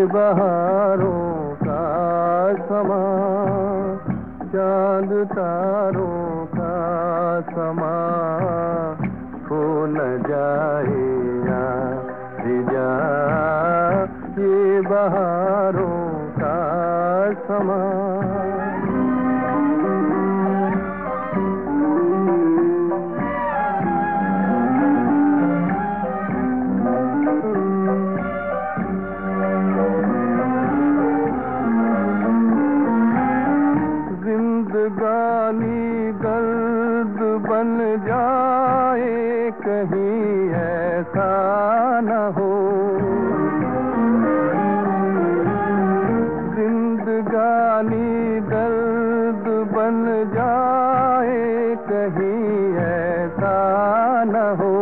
बहारों का समा, चांद तारों का समा, खो न जाए जा ये बहारों का समा। जिंदगानी दर्द बन जाए कहीं ऐसा न हो, जिंदगानी दर्द बन जाए कहीं ऐसा न हो,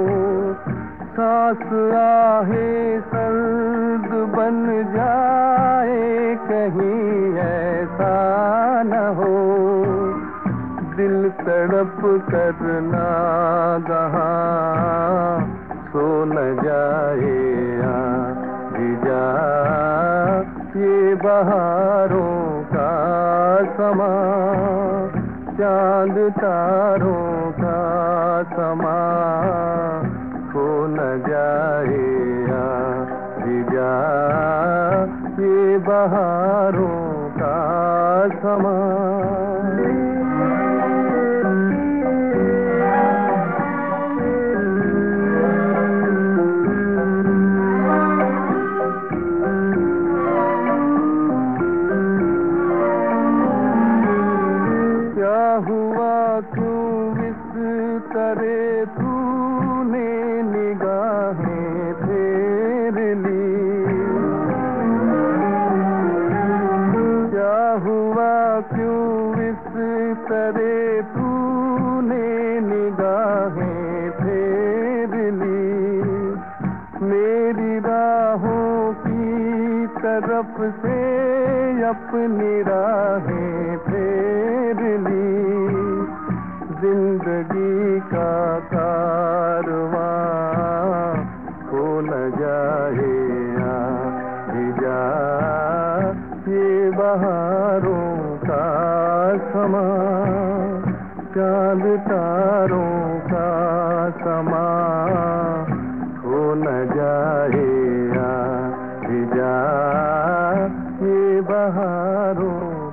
सांस आहे सर्द बन जाए कहीं ऐसा न हो, दिल तड़प करना गहा सो न जाए जा ये बहारों का समा, चांद तारों का समा, खो न जाए जा ये बहारों का समा। क्या हुआ क्यों इस तरह तूने निगाहें फेर ली, क्या हुआ क्यों इस तरह तूने निगाहें फेर ली, मेरी राहों की तरफ से अपनी राहें फेर ली, जिंदगी का कारवां खो न जाए जा ये बहारों का समा, चांद तारों का समा, खो न जाए जा ये बहारों